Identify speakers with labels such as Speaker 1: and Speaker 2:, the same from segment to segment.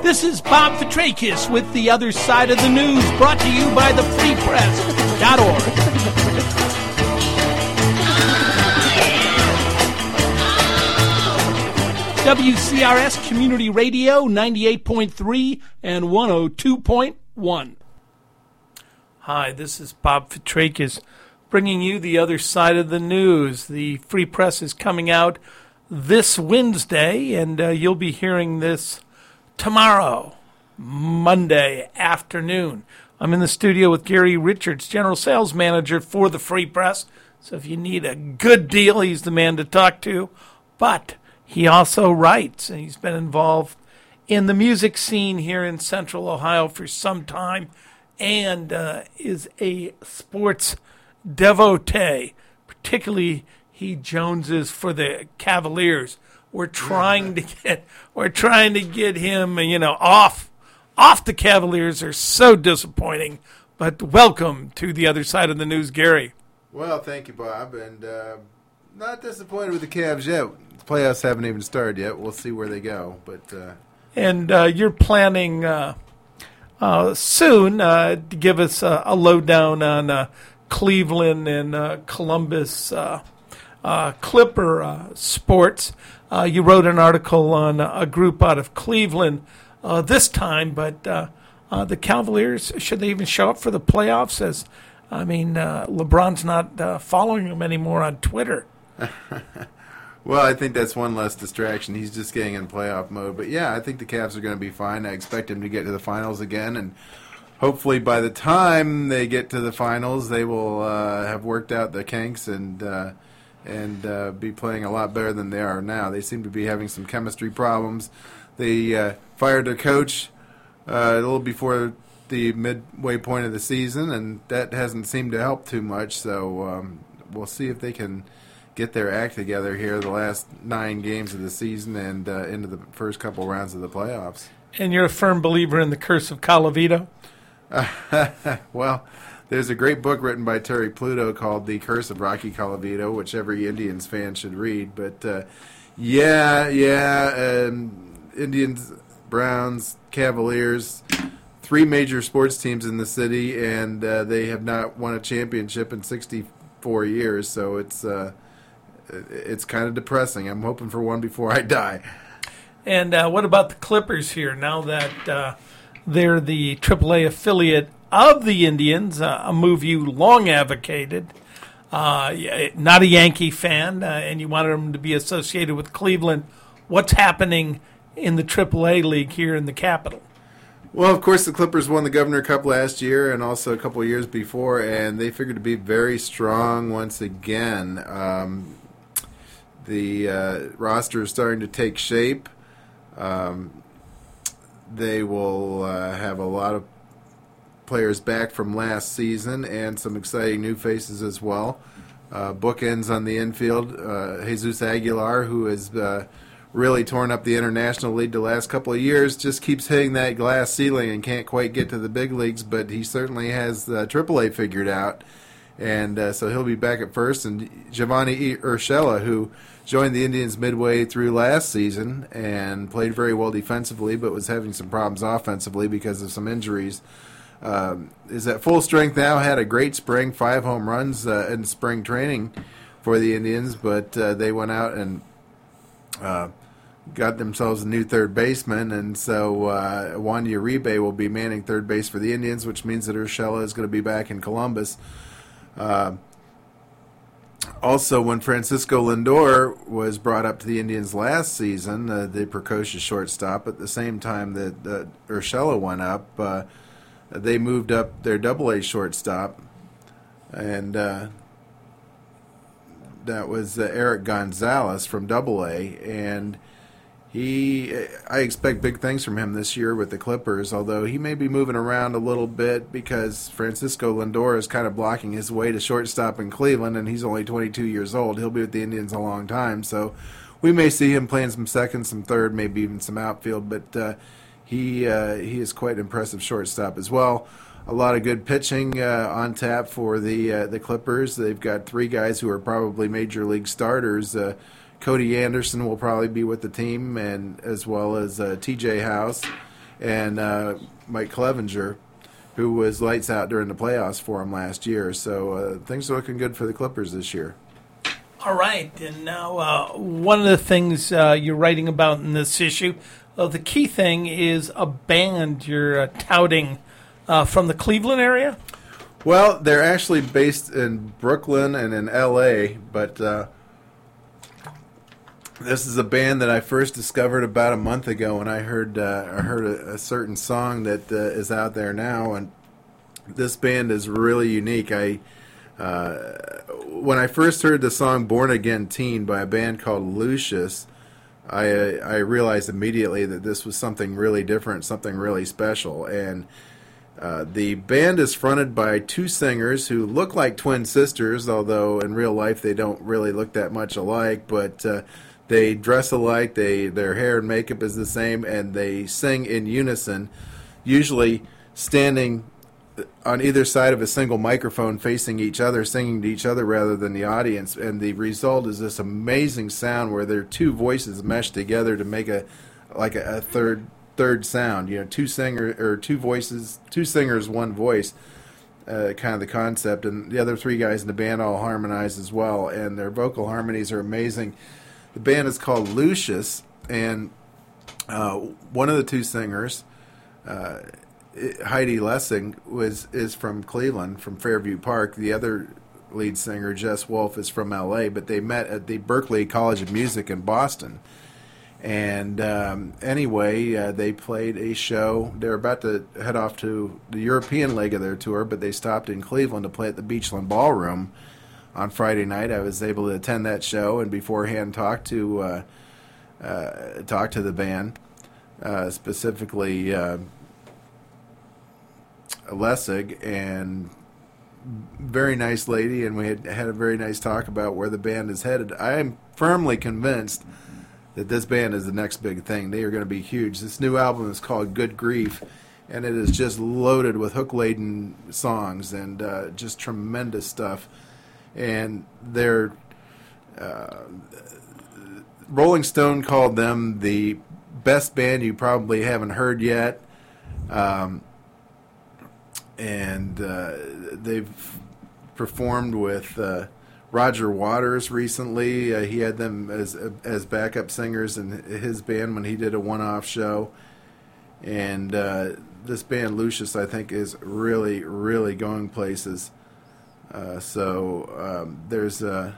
Speaker 1: This is Bob Petrakis with The Other Side of the News, brought to you by thefreepress.org. WCRS Community Radio, 98.3 and 102.1. Hi, this is Bob Petrakis bringing you The Other Side of the News. The Free Press is coming out this Wednesday, and you'll be hearing this tomorrow, Monday afternoon. I'm in the studio with Gary Richards, General Sales Manager for the Free Press. So if you need a good deal, he's the man to talk to. But he also writes, and he's been involved in the music scene here in Central Ohio for some time, and is a sports devotee. Particularly, he joneses for the Cavaliers. We're trying to get him, off the Cavaliers. Are so disappointing. But welcome to The Other Side of the News, Gary.
Speaker 2: Well, thank you, Bob, and not disappointed with the Cavs yet. The playoffs haven't even started yet. We'll see where they go.
Speaker 1: And you're planning soon to give us a lowdown on Cleveland and Columbus Clipper sports. You wrote an article on a group out of Cleveland this time, but the Cavaliers, should they even show up for the playoffs? LeBron's not following them anymore on Twitter.
Speaker 2: Well, I think that's one less distraction. He's just getting in playoff mode. But, yeah, I think the Cavs are going to be fine. I expect him to get to the finals again, and hopefully by the time they get to the finals, they will have worked out the kinks and be playing a lot better than they are now. They seem to be having some chemistry problems. They fired their coach a little before the midway point of the season, and that hasn't seemed to help too much. So we'll see if they can get their act together here the last 9 games of the season and into the first couple rounds of the playoffs.
Speaker 1: And you're a firm believer in the curse of Colavito?
Speaker 2: Well, there's a great book written by Terry Pluto called The Curse of Rocky Colavito, which every Indians fan should read. But, Indians, Browns, Cavaliers, 3 major sports teams in the city, and they have not won a championship in 64 years, so it's kind of depressing. I'm hoping for one before I die.
Speaker 1: And what about the Clippers here, now that they're the AAA affiliate of the Indians, a move you long advocated, not a Yankee fan, and you wanted them to be associated with Cleveland. What's happening in the AAA league here in the capital?
Speaker 2: Well, of course, the Clippers won the Governor Cup last year and also a couple of years before, and they figured to be very strong once again. The roster is starting to take shape. They will have a lot of players back from last season and some exciting new faces as well. Bookends on the infield, Jesus Aguilar, who has really torn up the International League the last couple of years, just keeps hitting that glass ceiling and can't quite get to the big leagues, but he certainly has AAA figured out, and so he'll be back at first. And Giovanni Urshela, who joined the Indians midway through last season and played very well defensively but was having some problems offensively because of some injuries, is at full strength now, had a great spring, 5 home runs in spring training for the Indians, but they went out and got themselves a new third baseman, and so Juan Uribe will be manning third base for the Indians, which means that Urshela is going to be back in Columbus. Also, when Francisco Lindor was brought up to the Indians last season, the precocious shortstop, at the same time that Urshela went up, they moved up their Double-A shortstop, and that was Eric Gonzalez from Double-A, and I expect big things from him this year with the Clippers, although he may be moving around a little bit because Francisco Lindor is kind of blocking his way to shortstop in Cleveland, and he's only 22 years old. He'll be with the Indians a long time, so we may see him playing some second, some third, maybe even some outfield, but he is quite an impressive shortstop as well. A lot of good pitching on tap for the Clippers. They've got 3 guys who are probably major league starters. Cody Anderson will probably be with the team, and as well as T.J. House, and Mike Clevenger, who was lights out during the playoffs for him last year. So things are looking good for the Clippers this year.
Speaker 1: All right, and now one of the things you're writing about in this issue, the key thing is a band you're touting from the Cleveland area?
Speaker 2: Well, they're actually based in Brooklyn and in L.A., but this is a band that I first discovered about a month ago when I heard a certain song that is out there now, and this band is really unique. When I first heard the song "Born Again Teen" by a band called Lucius, I realized immediately that this was something really different, something really special. And the band is fronted by two singers who look like twin sisters, although in real life they don't really look that much alike. But they dress alike, their hair and makeup is the same, and they sing in unison, usually standing on either side of a single microphone facing each other, singing to each other rather than the audience. And the result is this amazing sound where their two voices mesh together to make a third sound. You know, two voices, two singers, one voice, kind of the concept. And the other three guys in the band all harmonize as well, and their vocal harmonies are amazing. The band is called Lucius, and one of the two singers, Heidi Lessing, is from Cleveland, from Fairview Park. The other lead singer, Jess Wolf, is from L.A., but they met at the Berklee College of Music in Boston. And anyway, they played a show. They were about to head off to the European leg of their tour, but they stopped in Cleveland to play at the Beachland Ballroom on Friday night. I was able to attend that show and beforehand talk to the band, specifically Lessig, and very nice lady, and we had a very nice talk about where the band is headed. I am firmly convinced that this band is the next big thing. They are going to be huge. This new album is called Good Grief, and it is just loaded with hook-laden songs and just tremendous stuff. And they're Rolling Stone called them the best band you probably haven't heard yet. And they've performed with Roger Waters recently. He had them as backup singers in his band when he did a one-off show. And this band, Lucius, I think, is really, really going places. So there's a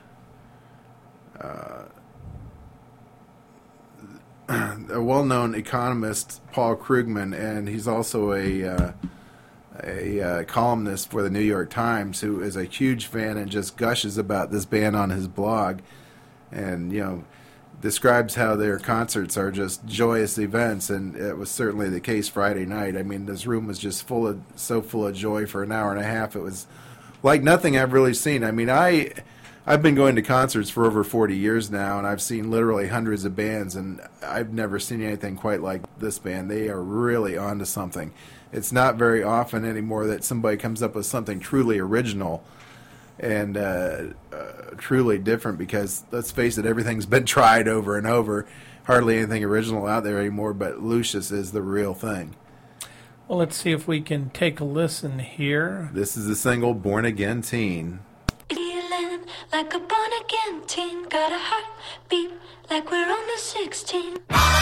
Speaker 2: well-known economist, Paul Krugman, and he's also a columnist for the New York Times, who is a huge fan and just gushes about this band on his blog, and describes how their concerts are just joyous events. And it was certainly the case Friday night. I mean, this room was just so full of joy for an hour and a half. It was like nothing I've really seen. I mean, I've been going to concerts for over 40 years now, and I've seen literally hundreds of bands, and I've never seen anything quite like this band. They are really onto something. It's not very often anymore that somebody comes up with something truly original and truly different, because, let's face it, everything's been tried over and over. Hardly anything original out there anymore, but Lucius is the real thing.
Speaker 1: Well, let's see if we can take a listen here.
Speaker 2: This is the single Born Again Teen.
Speaker 3: Feeling like a born again teen, got a heartbeat like we're on the 16.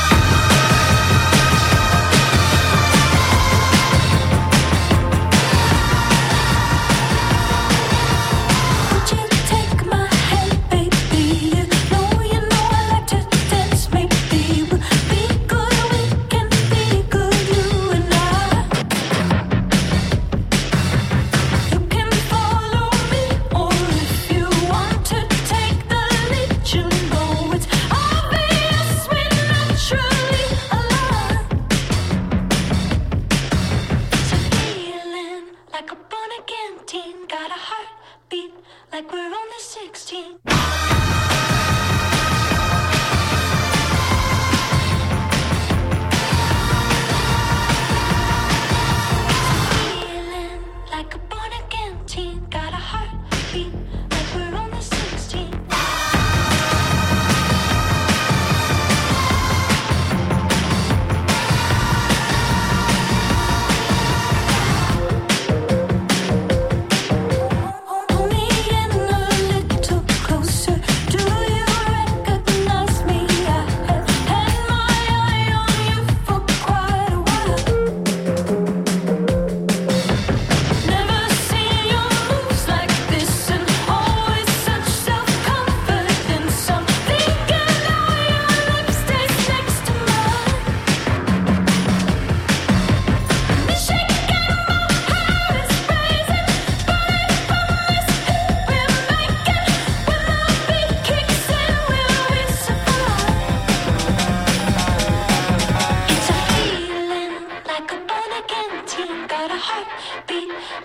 Speaker 3: Like we're on the 16. Feeling like a born again teen, got a heartbeat like we're on the 16.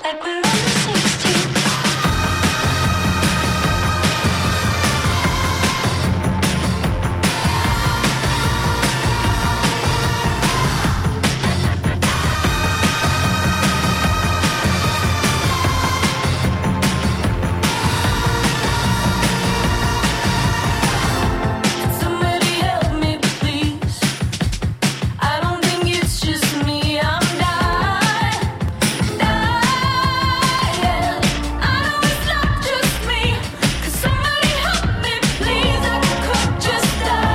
Speaker 3: like we're only 16. Somebody help me, please. I don't think it's just me. I'm dying, dying. I know it's not just me. 'Cause somebody help me, please. I could just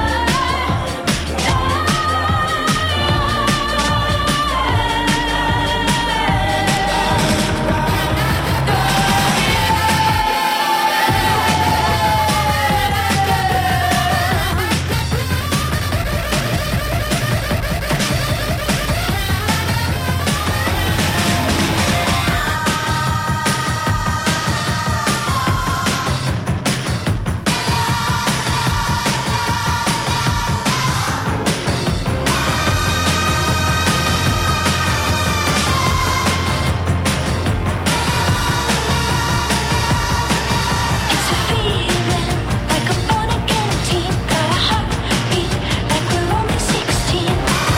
Speaker 3: It's a feeling like a born again teen. Got a heartbeat like we're only 16.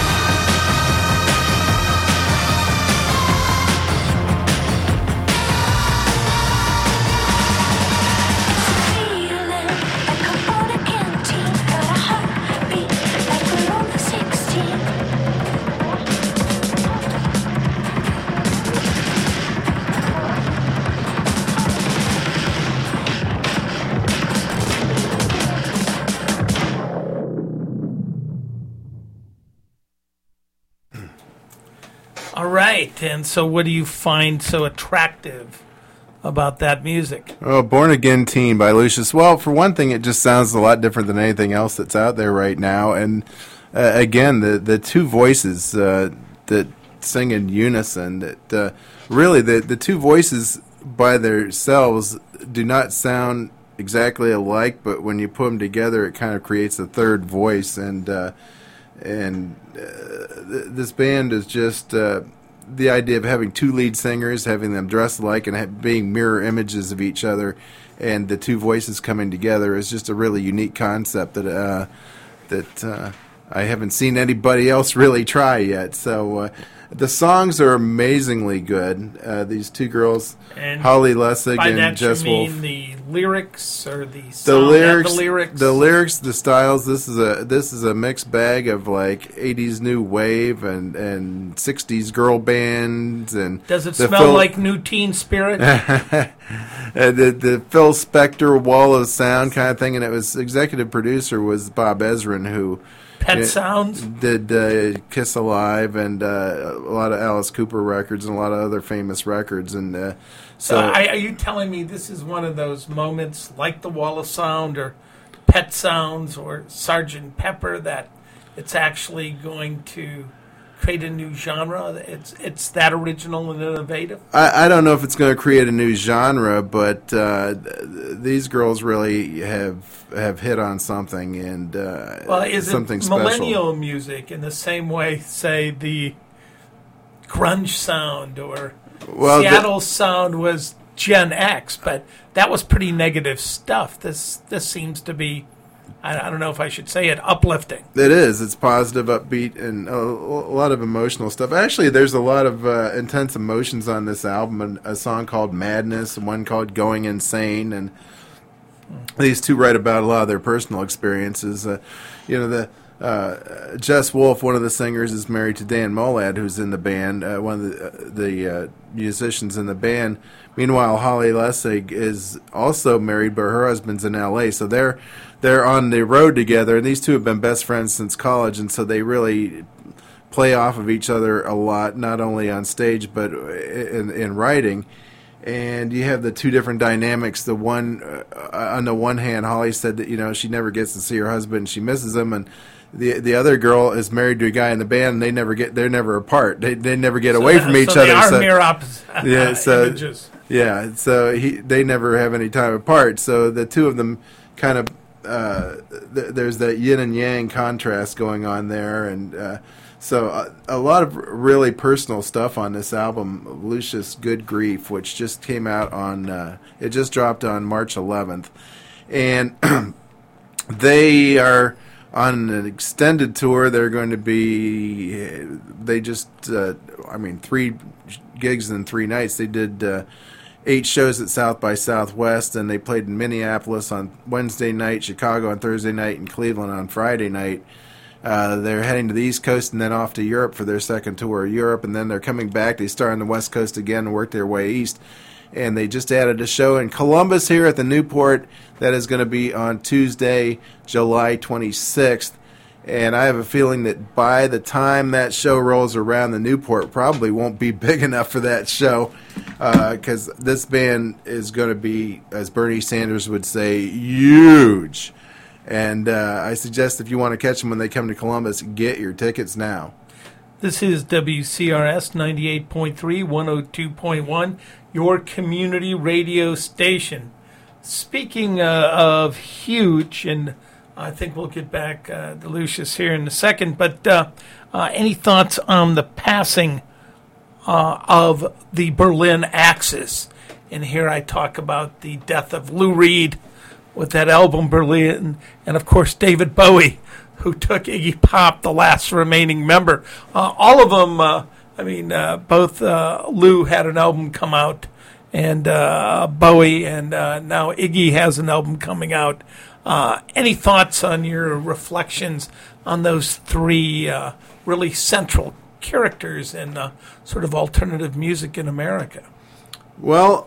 Speaker 3: It's a feeling like a born again teen. Got a heartbeat like we're only 16.
Speaker 1: All right, and so what do you find so attractive about that music?
Speaker 2: Oh, Born Again Teen by Lucius. Well, for one thing, it just sounds a lot different than anything else that's out there right now. And again, the two voices that sing in unison, that really the two voices by themselves do not sound exactly alike, but when you put them together, it kind of creates a third voice. This band is just the idea of having two lead singers, having them dress alike, and being mirror images of each other, and the two voices coming together is just a really unique concept that I haven't seen anybody else really try yet. So the songs are amazingly good. These two girls,
Speaker 1: And
Speaker 2: Holly Lessig
Speaker 1: by
Speaker 2: and
Speaker 1: that
Speaker 2: Jess
Speaker 1: you
Speaker 2: Wolf.
Speaker 1: mean the lyrics or the
Speaker 2: The
Speaker 1: song,
Speaker 2: lyrics,
Speaker 1: the lyrics?
Speaker 2: the styles. This is a mixed bag of like '80s new wave and '60s girl bands. And
Speaker 1: Does it
Speaker 2: the
Speaker 1: smell like New Teen Spirit?
Speaker 2: the Phil Spector Wall of Sound kind of thing? And it was executive producer was Bob Ezrin, who
Speaker 1: Pet Sounds?
Speaker 2: did Kiss Alive and a lot of Alice Cooper records and a lot of other famous records. And
Speaker 1: So are you telling me this is one of those moments like the Wall of Sound or Pet Sounds or Sgt. Pepper that it's actually going to create a new genre? It's that original and innovative?
Speaker 2: I don't know if it's going to create a new genre, but these girls really have hit on something, and
Speaker 1: Well, is
Speaker 2: something
Speaker 1: it
Speaker 2: special.
Speaker 1: millennial music in the same way, say, the grunge sound or Seattle sound was Gen X, but that was pretty negative stuff. This seems to be, I don't know if I should say it, uplifting.
Speaker 2: It is. It's positive, upbeat, and a lot of emotional stuff. Actually, there's a lot of intense emotions on this album. And a song called Madness, and one called Going Insane, and these two write about a lot of their personal experiences. Jess Wolf, one of the singers, is married to Dan Molad, who's in the band, one of the musicians in the band. Meanwhile, Holly Lessig is also married, but her husband's in L.A., so they're on the road together, and these two have been best friends since college, and so they really play off of each other a lot, not only on stage, but in writing. And you have the two different dynamics. The one, on the one hand, Holly said that she never gets to see her husband, and she misses him, and the other girl is married to a guy in the band, and they're never apart. They never get away from each other.
Speaker 1: They are mere opposite images.
Speaker 2: Yeah, so they never have any time apart. So the two of them kind of there's that yin and yang contrast going on there, and So a lot of really personal stuff on this album, Lucius Good Grief, which just came out on, it just dropped on March 11th. And they are on an extended tour. They're going to be, they just, 3 gigs in 3 nights. They did 8 shows at South by Southwest, and they played in Minneapolis on Wednesday night, Chicago on Thursday night, and Cleveland on Friday night. They're heading to the East Coast and then off to Europe for their second tour of Europe, and then they're coming back. They start on the West Coast again and work their way east. And they just added a show in Columbus here at the Newport that is going to be on Tuesday, July 26th. And I have a feeling that by the time that show rolls around, the Newport probably won't be big enough for that show, because this band is going to be, as Bernie Sanders would say, huge. And I suggest if you want to catch them when they come to Columbus, get your tickets now.
Speaker 1: This is WCRS 98.3, 102.1, your community radio station. Speaking of huge, and I think we'll get back to Lucius here in a second, but any thoughts on the passing of the Berlin Axis? And here I talk about the death of Lou Reed with that album Berlin, and of course David Bowie, who took Iggy Pop, the last remaining member. All of them, both Lou had an album come out, and Bowie, and now Iggy has an album coming out. Any thoughts on your reflections on those 3 really central characters in sort of alternative music in America?
Speaker 2: Well,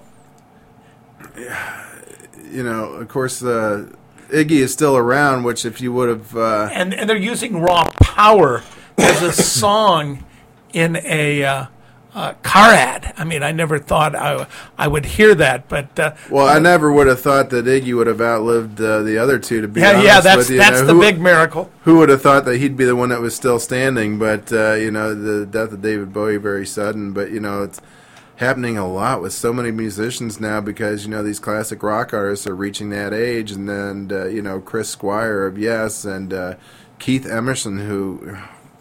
Speaker 2: of course, Iggy is still around, which if you would have...
Speaker 1: And they're using Raw Power as a song in a car ad. I mean, I never thought I would hear that, but...
Speaker 2: well, I never would have thought that Iggy would have outlived the other two, to be honest
Speaker 1: that's
Speaker 2: with you.
Speaker 1: That's the big miracle.
Speaker 2: Who would have thought that he'd be the one that was still standing? But, the death of David Bowie, very sudden. But, it's happening a lot with so many musicians now because, these classic rock artists are reaching that age. And then, Chris Squire of Yes and Keith Emerson, who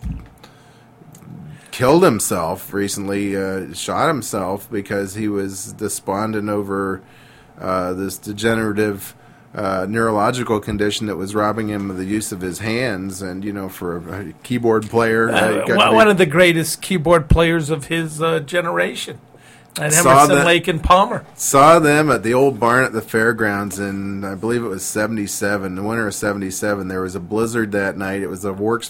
Speaker 2: killed himself recently, shot himself because he was despondent over this degenerative neurological condition that was robbing him of the use of his hands. And, for a keyboard player...
Speaker 1: one of the greatest keyboard players of his generation. And Emerson, Lake, and Palmer.
Speaker 2: Saw them at the old barn at the fairgrounds in, I believe it was 77, the winter of 77. There was a blizzard that night. It was the Works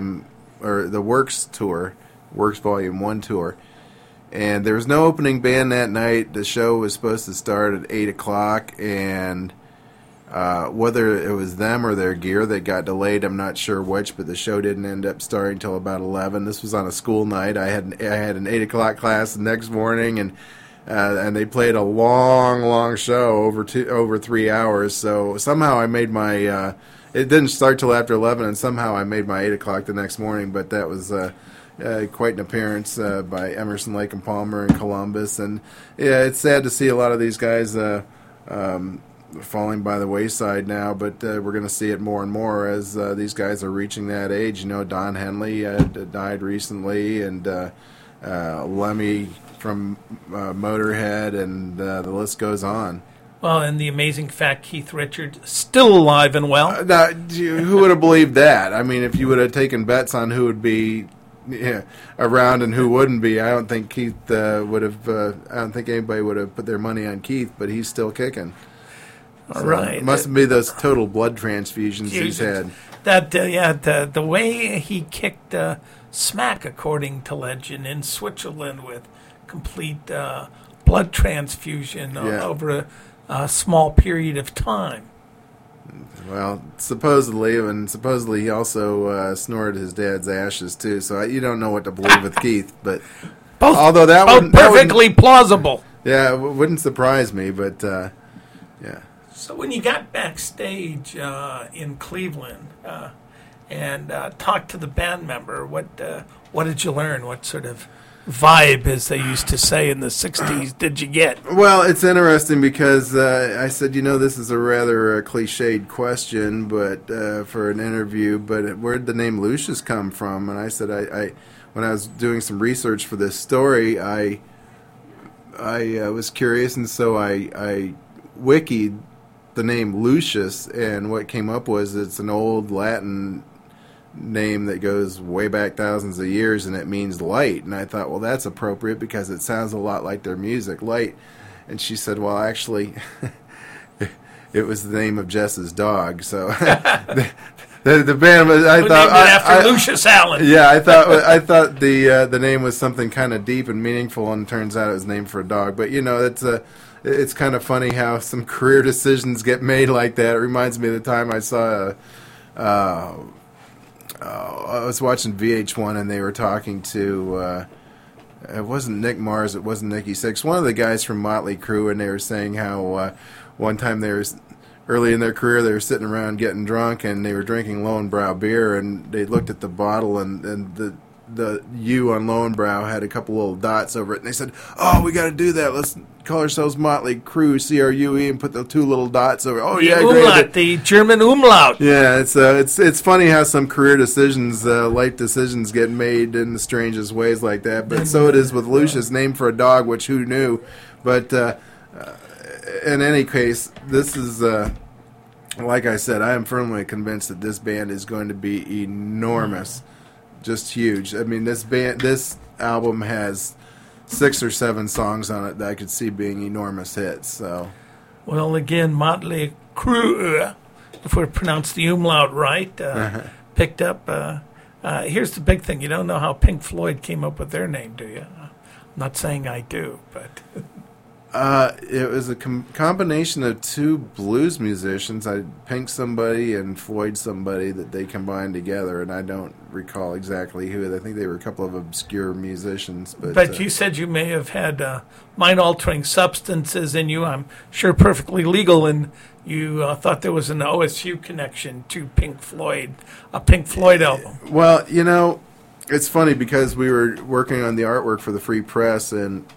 Speaker 2: tour, Works Volume 1 tour. And there was no opening band that night. The show was supposed to start at 8 o'clock, and whether it was them or their gear that got delayed, I'm not sure which, but the show didn't end up starting until about 11. This was on a school night. I had an 8 o'clock class the next morning, and they played a long show over 3 hours. So somehow I made my it didn't start till after 11, and somehow I made my 8 o'clock the next morning. But that was quite an appearance by Emerson, Lake, and Palmer in Columbus. And yeah, it's sad to see a lot of these guys falling by the wayside now, but we're going to see it more and more as these guys are reaching that age. Don Henley died recently, and Lemmy from Motorhead, and the list goes on.
Speaker 1: Well, and the amazing fact Keith Richards still alive and well.
Speaker 2: Now, who would have believed that? I mean, if you would have taken bets on who would be around and who wouldn't be, I don't think Keith would have. I don't think anybody would have put their money on Keith, but he's still kicking.
Speaker 1: All right.
Speaker 2: It must be those total blood transfusions he's had.
Speaker 1: The way he kicked smack, according to legend, in Switzerland with complete blood transfusion over a small period of time.
Speaker 2: Well, supposedly he also snorted his dad's ashes too. So you don't know what to believe with Keith, but although that
Speaker 1: both perfectly plausible.
Speaker 2: Yeah, it wouldn't surprise me, but yeah.
Speaker 1: So when you got backstage in Cleveland and talked to the band member, what did you learn? What sort of vibe, as they used to say in the 60s, did you get?
Speaker 2: Well, it's interesting because I said, this is a rather cliched question, but for an interview. But where'd the name Lucius come from? And I said, I when I was doing some research for this story, I was curious, and so I wikied the name Lucius, and what came up was it's an old Latin name that goes way back thousands of years, and it means light. And I thought, well, that's appropriate because it sounds a lot like their music, Light. And she said, well, actually, it was the name of Jess's dog. So the band was, I thought,
Speaker 1: named it after Lucius Allen.
Speaker 2: Yeah, I thought the name was something kind of deep and meaningful, and it turns out it was named for a dog. But it's kind of funny how some career decisions get made like that. It reminds me of the time I saw I was watching VH1, and they were talking to it wasn't Nick Mars, it wasn't Nikki Sixx, one of the guys from Motley Crue, and they were saying how one time they were early in their career, they were sitting around getting drunk, and they were drinking Lowenbrow beer, and they looked at the bottle, and the U on Lowenbrow had a couple little dots over it, and they said, "Oh, we got to do that. Let's call ourselves Motley Crue, CRUE, and put the two little dots over." Oh, yeah,
Speaker 1: umlaut,
Speaker 2: great.
Speaker 1: the German umlaut.
Speaker 2: Yeah, it's funny how some career decisions, life decisions, get made in the strangest ways like that. But so it is with Lucius, named for a dog, which who knew? But in any case, this is. Like I said, I am firmly convinced that this band is going to be enormous, just huge. I mean, this album has 6 or 7 songs on it that I could see being enormous hits. So,
Speaker 1: well, again, Motley Crue, if we pronounce the umlaut right, picked up. Here's the big thing: you don't know how Pink Floyd came up with their name, do you? I'm not saying I do, but.
Speaker 2: It was a combination of two blues musicians. I Pink somebody and Floyd somebody that they combined together, and I don't recall exactly who. I think they were a couple of obscure musicians.
Speaker 1: But you said you may have had mind-altering substances in you. I'm sure perfectly legal, and you thought there was an OSU connection to Pink Floyd, a Pink Floyd album.
Speaker 2: Well, it's funny because we were working on the artwork for the Free Press, and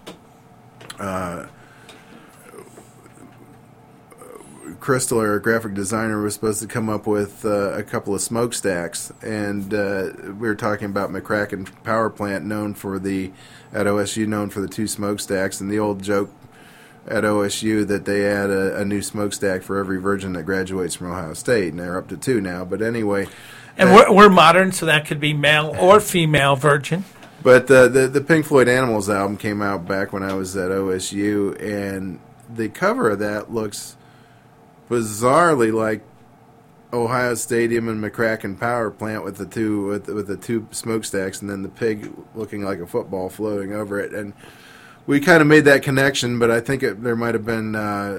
Speaker 2: Crystal, our graphic designer, was supposed to come up with a couple of smokestacks, and we were talking about McCracken Power Plant, at OSU known for the 2 smokestacks, and the old joke at OSU that they add a new smokestack for every virgin that graduates from Ohio State, and they're up to 2 now. But anyway,
Speaker 1: and we're modern, so that could be male or female virgin.
Speaker 2: But the Pink Floyd Animals album came out back when I was at OSU, and the cover of that looks bizarrely like Ohio Stadium and McCracken Power Plant with the two smokestacks, and then the pig looking like a football floating over it. And we kind of made that connection, but I think there might have been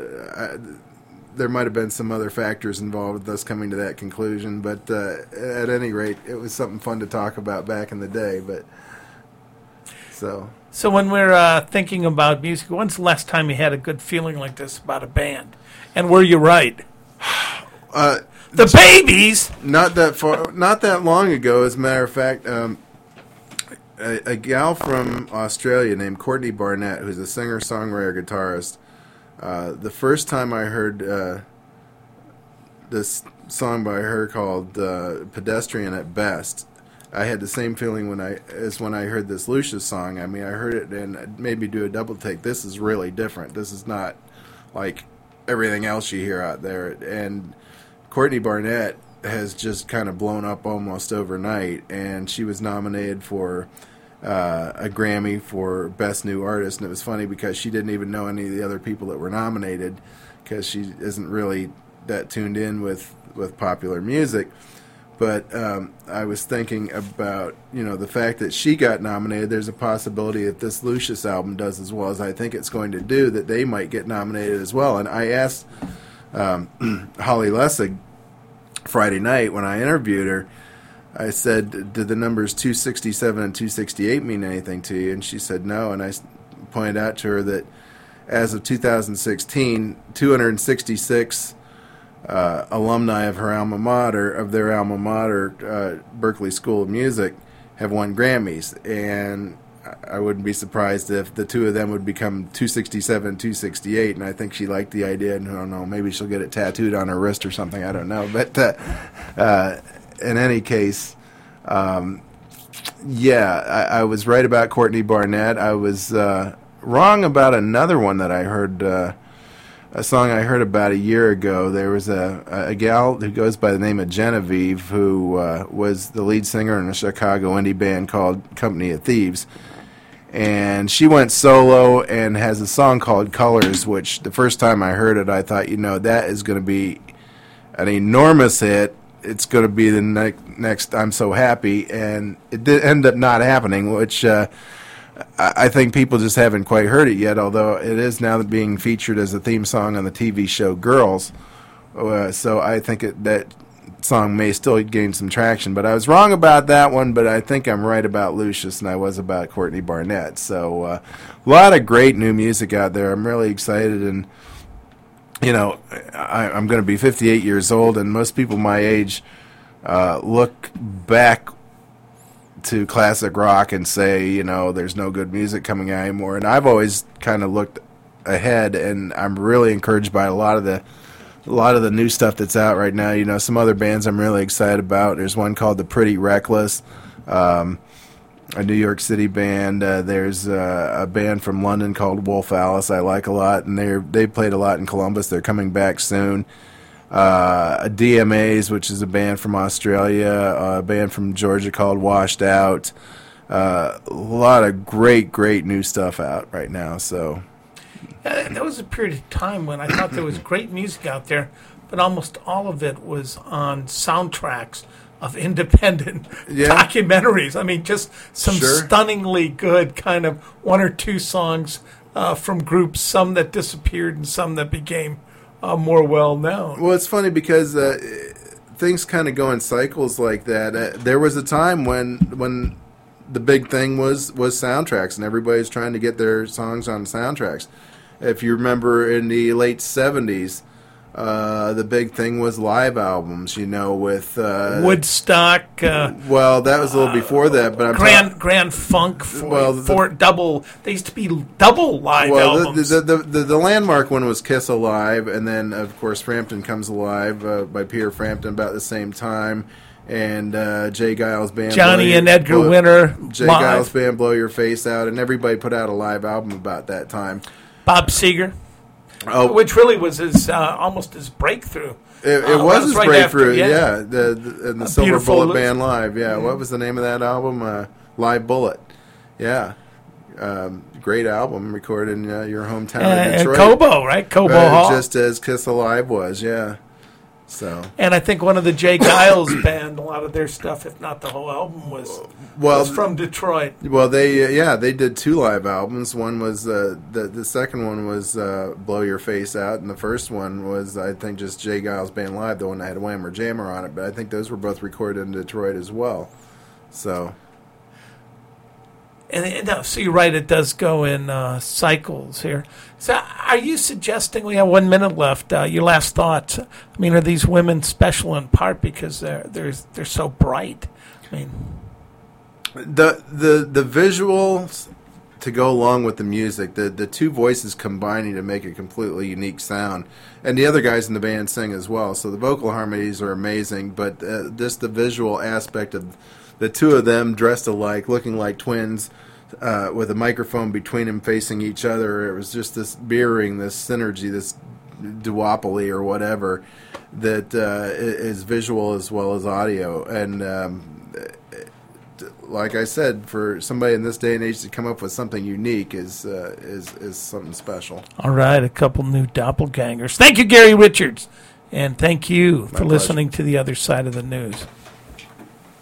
Speaker 2: some other factors involved with us coming to that conclusion. But at any rate, it was something fun to talk about back in the day. But so
Speaker 1: when we're thinking about music, when's the last time you had a good feeling like this about a band? And were you right? The Babies!
Speaker 2: Not that long ago, as a matter of fact, a gal from Australia named Courtney Barnett, who's a singer, songwriter, guitarist. The first time I heard this song by her called Pedestrian at Best, I had the same feeling as when I heard this Lucius song. I mean, I heard it and it made me do a double take. This is really different. This is not like everything else you hear out there. And Courtney Barnett has just kind of blown up almost overnight, and she was nominated for a Grammy for Best New Artist. And it was funny because she didn't even know any of the other people that were nominated because she isn't really that tuned in with popular music. But I was thinking about, the fact that she got nominated. There's a possibility that this Lucius album does as well as I think it's going to do, that they might get nominated as well. And I asked Holly Lessig Friday night when I interviewed her, I said, did the numbers 267 and 268 mean anything to you? And she said no. And I pointed out to her that as of 2016, 266 alumni of their alma mater, Berklee School of Music, have won Grammys, and I wouldn't be surprised if the two of them would become 267, 268, and I think she liked the idea, and I don't know, maybe she'll get it tattooed on her wrist or something, I don't know. But in any case, I was right about Courtney Barnett. I was wrong about another one that I heard, a song I heard about a year ago. There was a gal who goes by the name of Genevieve, who was the lead singer in a Chicago indie band called Company of Thieves. And she went solo and has a song called Colors, which the first time I heard it, I thought, that is going to be an enormous hit. It's going to be the next I'm So Happy. And it did end up not happening, which I think people just haven't quite heard it yet, although it is now being featured as a theme song on the TV show Girls. So I think that song may still gain some traction. But I was wrong about that one, but I think I'm right about Lucius, and I was about Courtney Barnett. So a lot of great new music out there. I'm really excited, and I'm going to be 58 years old, and most people my age look back to classic rock and say, there's no good music coming out anymore. And I've always kind of looked ahead, and I'm really encouraged by a lot of the new stuff that's out right now. Some other bands I'm really excited about. There's one called The Pretty Reckless, a New York City band. There's a band from London called Wolf Alice I like a lot, and they played a lot in Columbus. They're coming back soon. DMAs, which is a band from Australia, a band from Georgia called Washed Out. A lot of great new stuff out right now. So
Speaker 1: there was a period of time when I thought there was great music out there, but almost all of it was on soundtracks of independent documentaries. I mean, just some stunningly good kind of one or two songs from groups, some that disappeared and some that became more well-known.
Speaker 2: Well, it's funny because things kind of go in cycles like that. There was a time when the big thing was soundtracks, and everybody's trying to get their songs on soundtracks. If you remember in the late 70s, the big thing was live albums, with
Speaker 1: Woodstock.
Speaker 2: Well, that was a little before that, but
Speaker 1: Grand Funk for double. They used to be double live albums.
Speaker 2: The landmark one was Kiss Alive, and then of course Frampton Comes Alive by Peter Frampton about the same time, and Jay Giles Band,
Speaker 1: Johnny and Edgar Winter,
Speaker 2: Jay Giles Band, Blow Your Face Out, and everybody put out a live album about that time.
Speaker 1: Bob Seger. Which really was his almost his breakthrough.
Speaker 2: It was his breakthrough,
Speaker 1: after,
Speaker 2: the Silver Bullet Band Live, What was the name of that album? Live Bullet. Yeah. Great album recorded in your hometown of Detroit.
Speaker 1: Cobo, right? Cobo Hall.
Speaker 2: Just as Kiss Alive was, So.
Speaker 1: And I think one of the Jay Giles band, a lot of their stuff, if not the whole album, was from Detroit.
Speaker 2: Well, they did two live albums. One was the second one was Blow Your Face Out, and the first one was I think just Jay Giles Band Live, the one that had Whammer Jammer on it. But I think those were both recorded in Detroit as well. So.
Speaker 1: And so you're right, it does go in cycles here. So are you suggesting, we have 1 minute left, your last thoughts? I mean, are these women special in part because they're so bright? I mean,
Speaker 2: the visuals to go along with the music, the two voices combining to make a completely unique sound, and the other guys in the band sing as well. So the vocal harmonies are amazing, but just the visual aspect of the two of them dressed alike, looking like twins, with a microphone between them facing each other. It was just this mirroring, this synergy, this duopoly or whatever that is visual as well as audio. And like I said, for somebody in this day and age to come up with something unique is something special.
Speaker 1: All right, a couple new doppelgangers. Thank you, Gary Richards. And thank you for listening to The Other Side of the News.